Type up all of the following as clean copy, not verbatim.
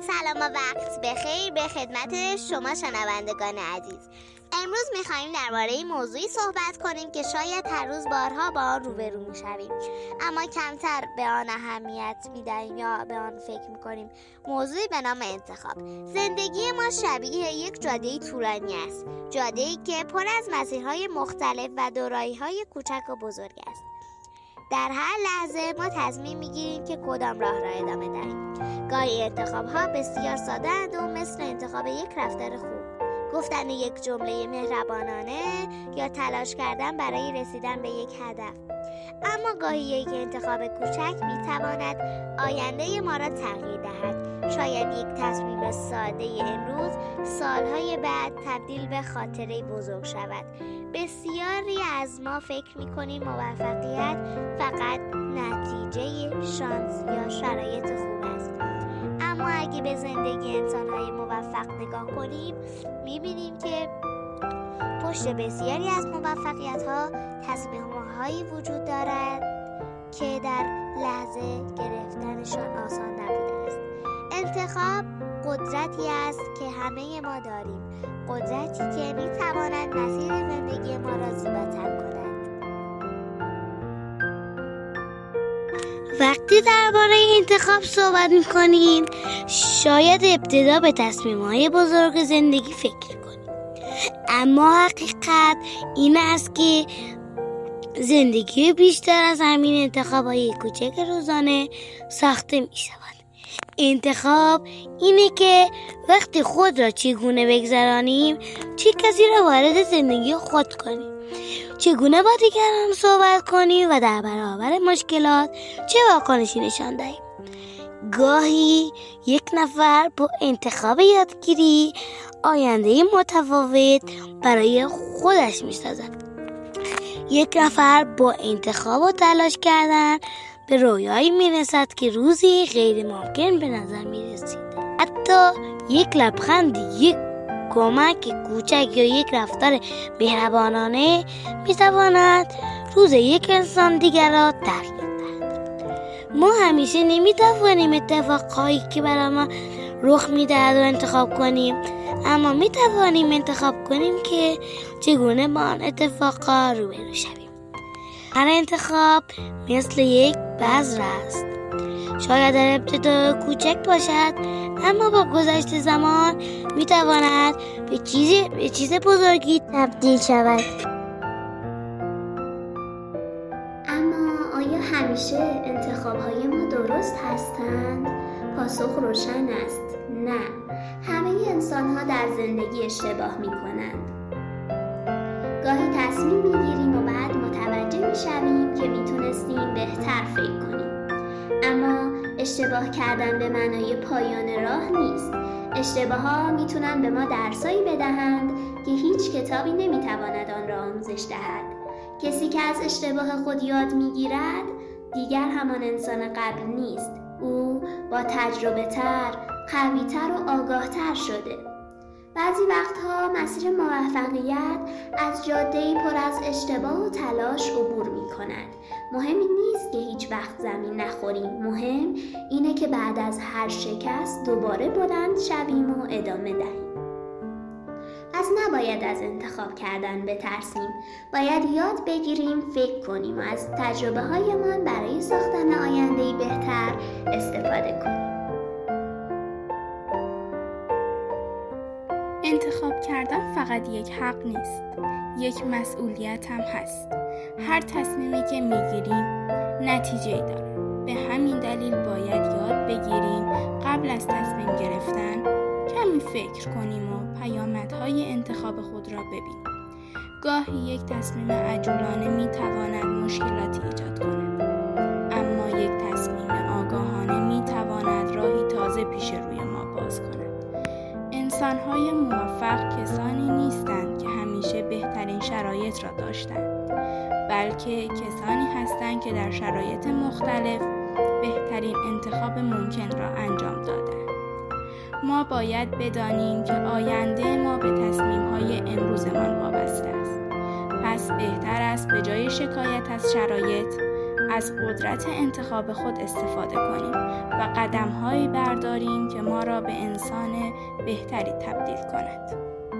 سلام و وقت بخیر به خدمت شما شنوندگان عزیز. امروز می‌خوایم درباره موضوعی صحبت کنیم که شاید هر روز بارها با آن روبرو می‌شویم، اما کمتر به آن اهمیت می‌دهیم یا به آن فکر می‌کنیم. موضوعی به نام انتخاب. زندگی ما شبیه یک جاده طولانی است، جاده‌ای که پر از مسیرهای مختلف و دورایی‌های کوچک و بزرگ است. در هر لحظه ما تصمیم می‌گیریم که کدام راه را ادامه دهیم. گاهی انتخاب‌ها بسیار ساده‌اند و مثل انتخاب یک رفتار خوب، گفتن یک جمله مهربانانه یا تلاش کردن برای رسیدن به یک هدف. اما گاهی یک انتخاب کوچک می‌تواند آینده ما را تغییر دهد. شاید یک تصمیم ساده امروز سالهای بعد تبدیل به خاطره بزرگ شود. بسیاری از ما فکر می‌کنیم موفقیت فقط نتیجه شانس یا شرایط خوب است. اما اگه به زندگی انسان‌های موفق نگاه کنیم، می‌بینیم که پشت بسیاری از موفقیت‌ها تصمیم‌هایی وجود دارد که در لحظه گرفتنشان آسان نبوده است. انتخاب قدرتی است که همه ما داریم، قدرتی که می‌تواند مسیر زندگی ما را زیباتر کند. وقتی درباره انتخاب صحبت می‌کنیم، شاید ابتدا به تصمیم‌های بزرگ زندگی فکر کنیم، اما حقیقت این است که زندگی بیشتر از همین انتخاب‌های کوچک روزانه ساخته می‌شود. انتخاب اینه که وقتی خود را چگونه بگذرانیم، چه کسی را وارد زندگی خود کنیم، چگونه با دیگران صحبت کنیم و در برابر مشکلات چه واکنشی نشان دهیم. گاهی یک نفر با انتخاب یادگیری آینده متفاوت برای خودش می‌سازد. یک نفر با انتخاب و تلاش کردن به رویایی میرسد که روزی غیر ممکن به نظر میرسید. حتی یک لبخند، یک کمک کوچک یا یک رفتار مهربانانه میتواند روز یک انسان دیگر را تغییر دهد. ما همیشه نمیتوانیم اتفاقهایی که برای ما رخ میدهد و انتخاب کنیم، اما میتوانیم انتخاب کنیم که چگونه با آن اتفاقها روبرو شویم. هر انتخاب مثل یک بذر است. شاید در ابتدا کوچک باشد، اما با گذشت زمان میتواند به چیز بزرگی تبدیل شود. اما آیا همیشه انتخاب‌های ما درست هستند؟ پاسخ روشن است: نه. همه انسان‌ها در زندگی اشتباه می‌کنند. گاهی تصمیم می‌گیریم و بعد متوجه می‌شویم که میتونستیم بهتر فکر کنیم. اما اشتباه کردن به معنای پایان راه نیست. اشتباه‌ها میتونن به ما درسایی بدهند که هیچ کتابی نمیتواند آن را آموزش دهد. کسی که از اشتباه خود یاد میگیرد دیگر همان انسان قبل نیست. او با تجربه تر، قوی تر و آگاه تر شده. بعضی وقتها مسیر موفقیت از جاده‌ای پر از اشتباه و تلاش عبور می کند. مهم نیست که هیچ وقت زمین نخوریم، مهم اینه که بعد از هر شکست دوباره بلند شویم و ادامه دهیم. پس نباید از انتخاب کردن بترسیم، باید یاد بگیریم فکر کنیم و از تجربه هایمان برای ساختن آینده‌ای بهتر استفاده کنیم. انتخاب کردن فقط یک حق نیست، یک مسئولیت هم هست. هر تصمیمی که میگیریم نتیجه‌ای داره. به همین دلیل باید یاد بگیریم قبل از تصمیم گرفتن کمی فکر کنیم و پیامدهای انتخاب خود را ببینیم. گاهی یک تصمیم عجولانه میتواند مشکلاتی ایجاد کند، اما یک تصمیم آگاهانه میتواند راهی تازه پیش روی ما باز کند. انسان‌های موفق کسانی نیستند که همیشه بهترین شرایط را داشتند، بلکه کسانی هستند که در شرایط مختلف بهترین انتخاب ممکن را انجام دادند. ما باید بدانیم که آینده ما به تصمیم‌های امروزمان وابسته است. پس بهتر است به جای شکایت از شرایط از قدرت انتخاب خود استفاده کنیم و قدم‌هایی برداریم که ما را به انسان بهتری تبدیل کند.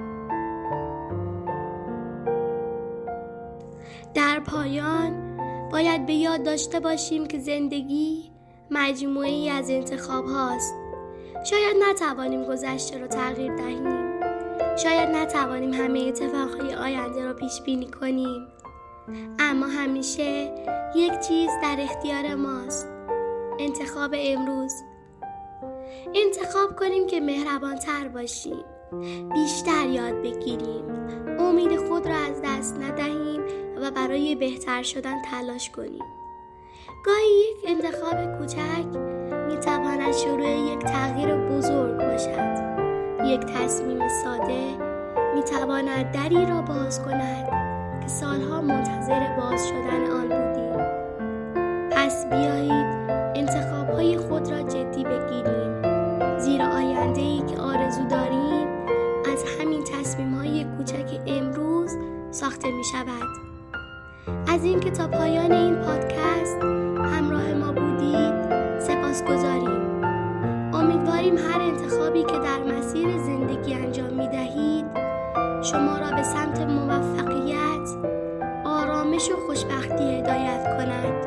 در پایان باید به یاد داشته باشیم که زندگی مجموعه‌ای از انتخاب هاست. شاید نتوانیم گذشته را تغییر دهیم. شاید نتوانیم همه اتفاقهای آینده را پیش بینی کنیم. اما همیشه یک چیز در اختیار ماست. انتخاب امروز. انتخاب کنیم که مهربان‌تر باشیم. بیشتر یاد بگیریم. امید خود را از دست ندهیم و برای بهتر شدن تلاش کنیم. گاهی یک انتخاب کوچک میتواند شروع یک تغییر بزرگ باشد. یک تصمیم ساده میتواند دری را باز کند که سالها منتظر باز شدن آن بودیم. پس بیایید انتخاب‌های خود را جدی بگیریم، زیرا آینده‌ای که آرزو داریم از همین تصمیم‌های کوچک امروز ساخته می‌شود. از اینکه تا پایان این پادکست همراه ما بودید سپاسگزاریم. امیدواریم هر انتخابی که در مسیر زندگی انجام می‌دهید شما را به سمت موفقیت، آرامش و خوشبختی هدایت کند.